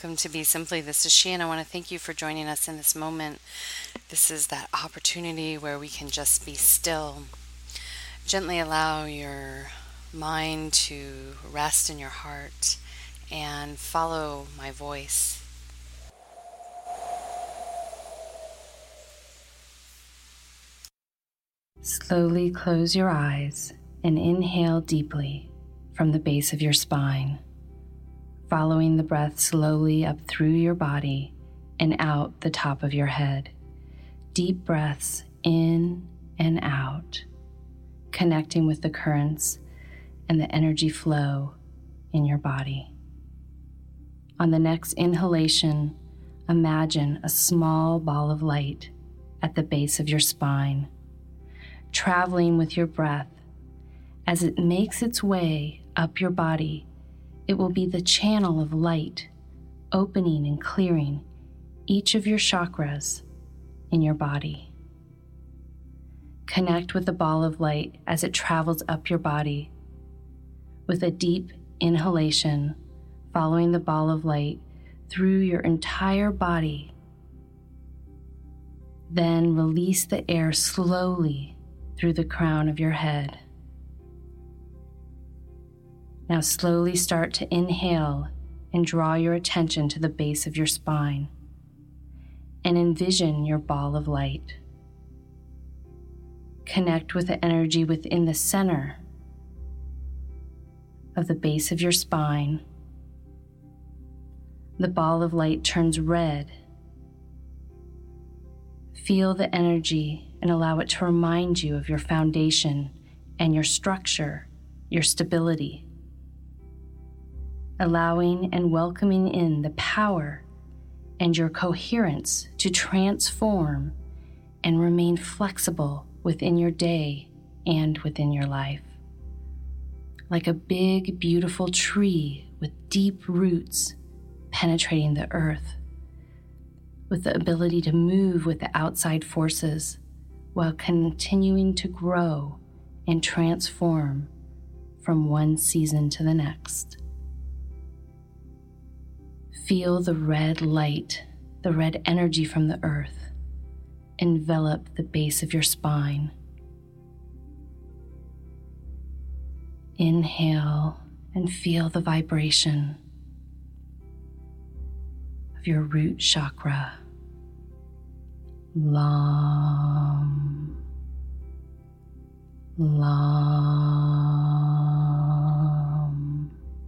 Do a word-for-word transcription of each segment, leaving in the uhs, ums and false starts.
welcome to Be Simply. This is she, and I want to thank you for joining us in this moment. This is that opportunity where we can just be still. Gently allow your mind to rest in your heart and follow my voice. Slowly close your eyes and inhale deeply from the base of your spine, following the breath slowly up through your body and out the top of your head. Deep breaths in and out, connecting with the currents and the energy flow in your body. On the next inhalation, imagine a small ball of light at the base of your spine, traveling with your breath. As it makes its way up your body, it will be the channel of light, opening and clearing each of your chakras in your body. Connect with the ball of light as it travels up your body. With a deep inhalation, following the ball of light through your entire body. Then release the air slowly through the crown of your head. Now slowly start to inhale and draw your attention to the base of your spine and envision your ball of light. Connect with the energy within the center of the base of your spine. The ball of light turns red. Feel the energy and allow it to remind you of your foundation and your structure, your stability. Allowing and welcoming in the power and your coherence to transform and remain flexible within your day and within your life. Like a big, beautiful tree with deep roots penetrating the earth, with the ability to move with the outside forces while continuing to grow and transform from one season to the next. Feel the red light, the red energy from the earth, envelop the base of your spine. Inhale and feel the vibration of your root chakra. Lam, Lam,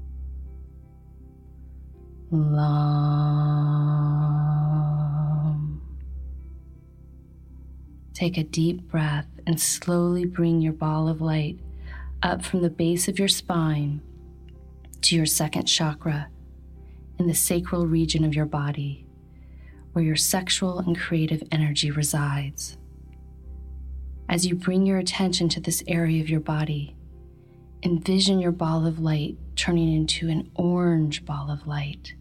Lam. Take a deep breath and slowly bring your ball of light up from the base of your spine to your second chakra in the sacral region of your body, where your sexual and creative energy resides. As you bring your attention to this area of your body, envision your ball of light turning into an orange ball of light,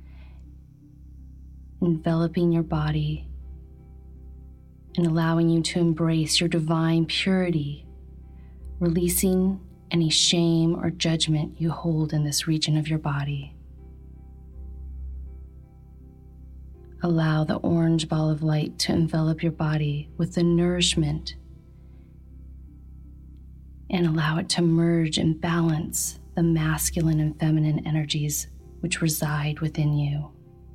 enveloping your body and allowing you to embrace your divine purity, releasing any shame or judgment you hold in this region of your body. Allow the orange ball of light to envelop your body with the nourishment and allow it to merge and balance the masculine and feminine energies which reside within you,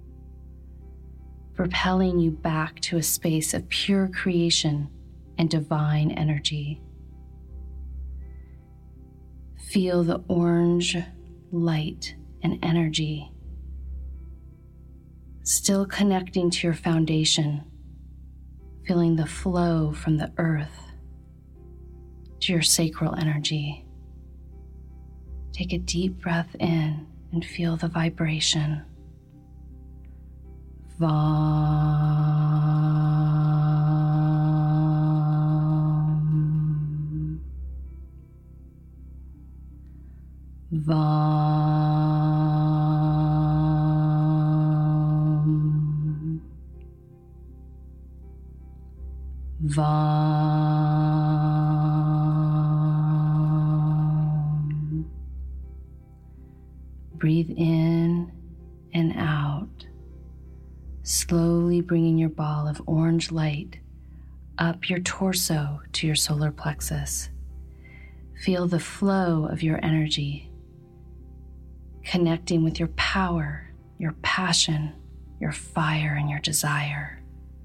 propelling you back to a space of pure creation and divine energy. Feel the orange light and energy still connecting to your foundation, feeling the flow from the earth to your sacral energy. Take a deep breath in and feel the vibration. Vam, Vam, Vam. Breathe in and out. slowly bringing your ball of orange light up your torso to your solar plexus. Feel the flow of your energy, connecting with your power, your passion, your fire, and your desire.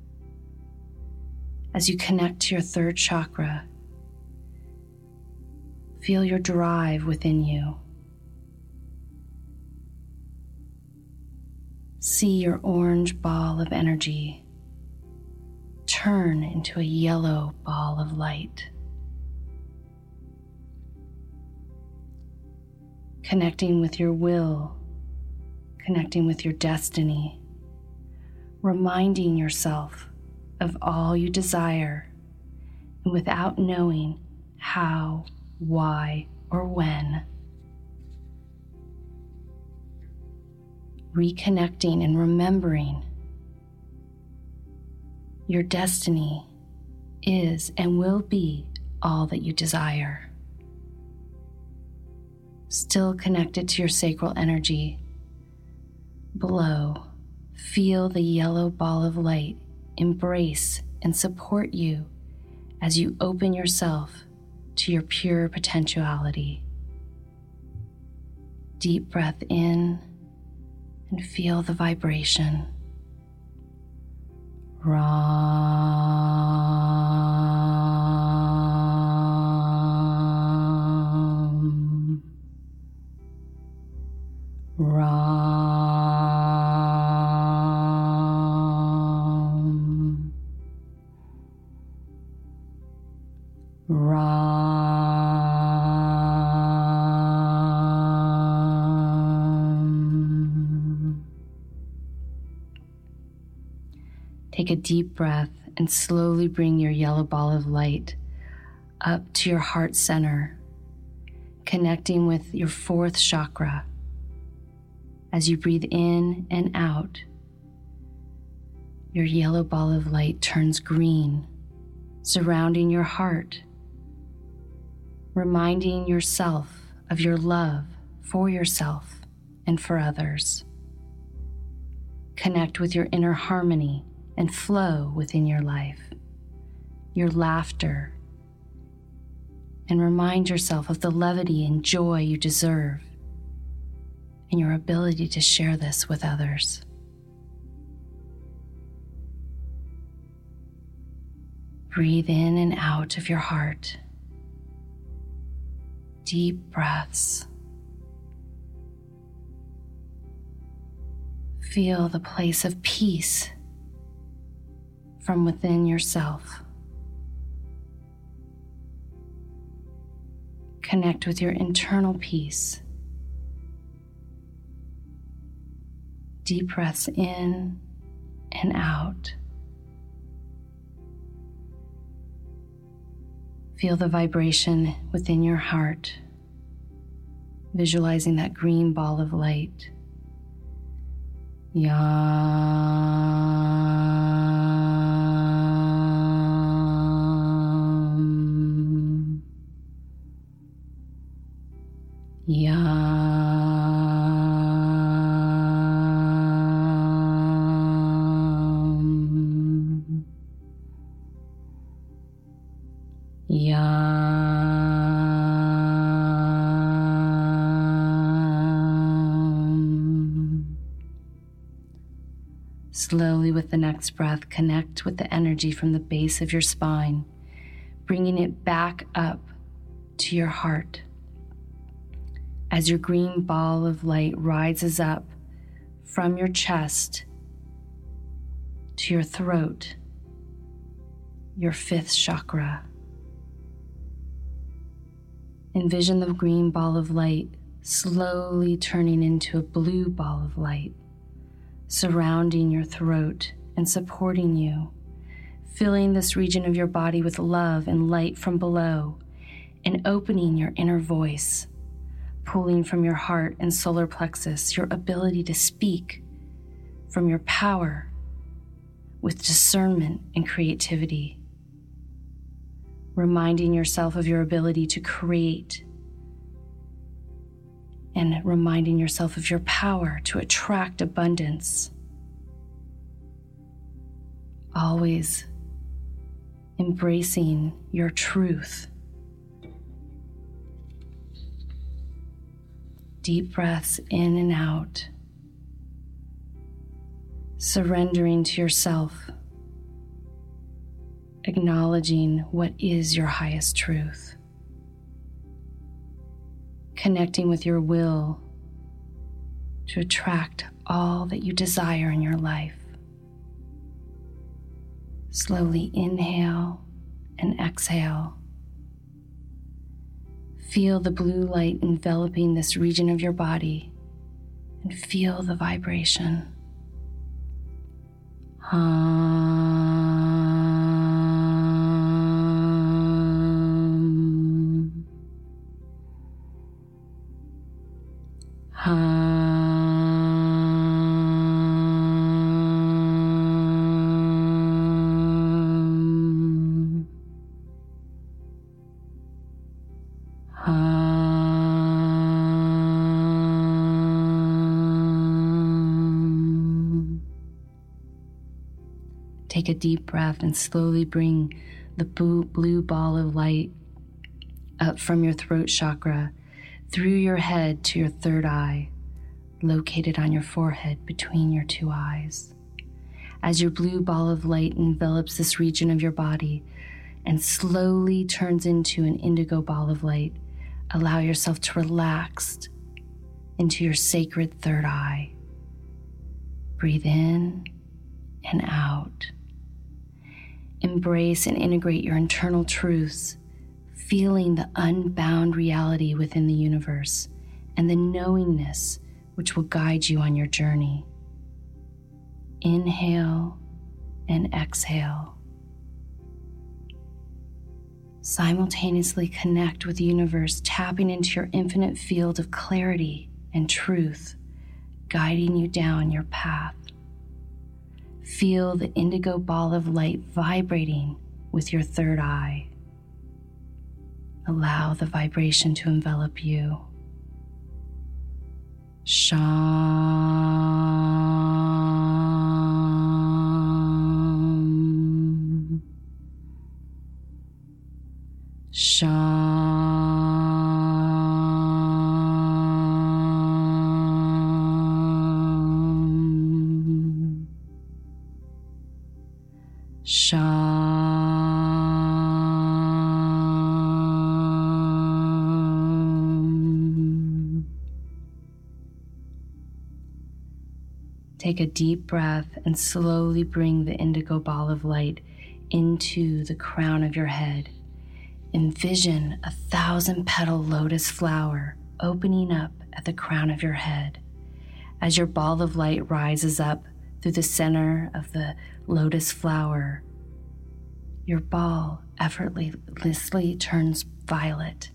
As you connect to your third chakra, feel your drive within you. See your orange ball of energy turn into a yellow ball of light. Connecting with your will, connecting with your destiny, reminding yourself of all you desire, and without knowing how, why, or when, reconnecting and remembering your destiny is and will be all that you desire. Still connected to your sacral energy, below, feel the yellow ball of light embrace and support you as you open yourself to your pure potentiality. Deep breath in and feel the vibration. Ram. Ram. Ram. Take a deep breath and slowly bring your yellow ball of light up to your heart center, connecting with your fourth chakra. As you breathe in and out, your yellow ball of light turns green, surrounding your heart, reminding yourself of your love for yourself and for others. Connect with your inner harmony and flow within your life, your laughter, and remind yourself of the levity and joy you deserve and your ability to share this with others. Breathe in and out of your heart. Deep breaths. Feel the place of peace from within yourself. Connect with your internal peace. Deep breaths in and out. Feel the vibration within your heart, visualizing that green ball of light. Yam. Yam. Yam. Slowly, with the next breath, connect with the energy from the base of your spine, bringing it back up to your heart. As your green ball of light rises up from your chest to your throat, your fifth chakra. Envision the green ball of light slowly turning into a blue ball of light, surrounding your throat and supporting you, filling this region of your body with love and light from below, and opening your inner voice, pulling from your heart and solar plexus your ability to speak from your power with discernment and creativity, reminding yourself of your ability to create and reminding yourself of your power to attract abundance. always embracing your truth. Deep breaths in and out, surrendering to yourself, acknowledging what is your highest truth, connecting with your will to attract all that you desire in your life. Slowly inhale and exhale. Feel the blue light enveloping this region of your body and feel the vibration. Hum. Hum. Take a deep breath and slowly bring the blue ball of light up from your throat chakra, through your head to your third eye, located on your forehead between your two eyes. As your blue ball of light envelops this region of your body and slowly turns into an indigo ball of light, allow yourself to relax into your sacred third eye. Breathe in and out. Embrace and integrate your internal truths, feeling the unbound reality within the universe and the knowingness which will guide you on your journey. Inhale and exhale. Simultaneously connect with the universe, tapping into your infinite field of clarity and truth, guiding you down your path. Feel the indigo ball of light vibrating with your third eye. Allow the vibration to envelop you. Sham. Sham. Sham. Take a deep breath and slowly bring the indigo ball of light into the crown of your head. Envision a thousand petal lotus flower opening up at the crown of your head. As your ball of light rises up through the center of the lotus flower, your ball effortlessly turns violet.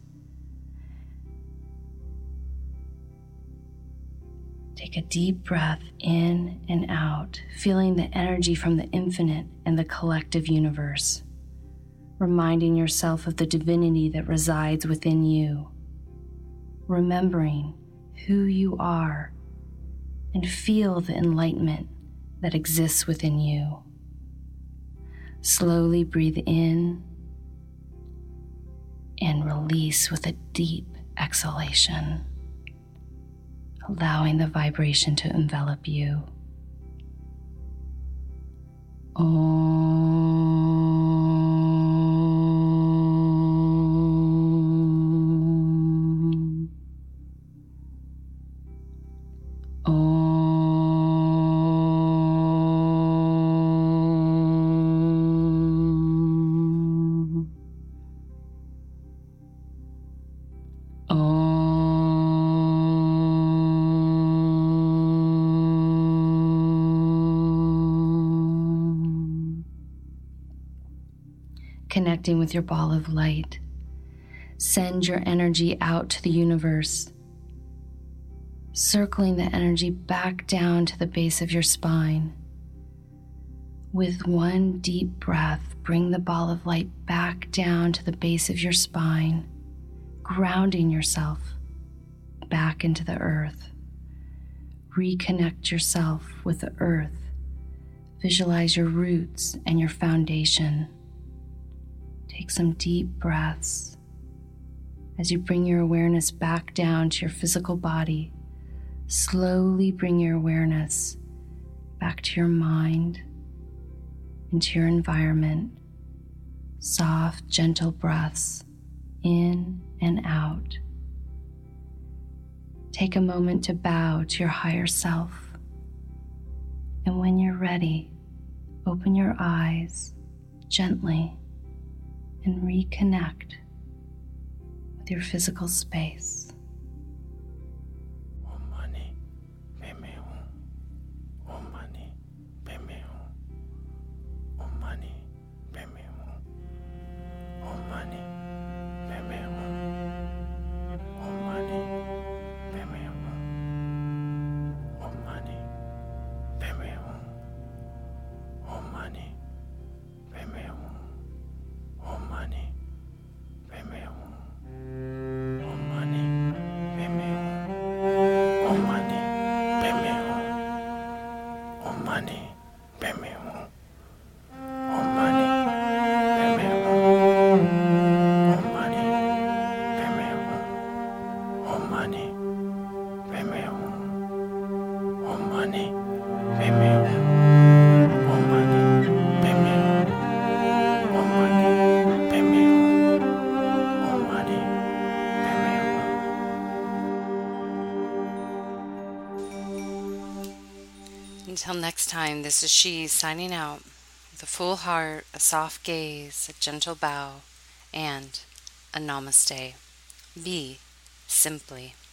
Take a deep breath in and out, feeling the energy from the infinite and the collective universe, reminding yourself of the divinity that resides within you, remembering who you are, and feel the enlightenment that exists within you. Slowly breathe in and release with a deep exhalation, allowing the vibration to envelop you. Om. Om. Connecting with your ball of light, send your energy out to the universe, circling the energy back down to the base of your spine. With one deep breath, bring the ball of light back down to the base of your spine, grounding yourself back into the earth. Reconnect yourself with the earth Visualize your roots and your foundation. Take some deep breaths as you bring your awareness back down to your physical body. Slowly bring your awareness back to your mind, into your environment. Soft, gentle breaths in and out. Take a moment to bow to your higher self. And when you're ready, open your eyes gently and reconnect with your physical space. Until next time, this is she signing out with a full heart, a soft gaze, a gentle bow, and a namaste. Be simply.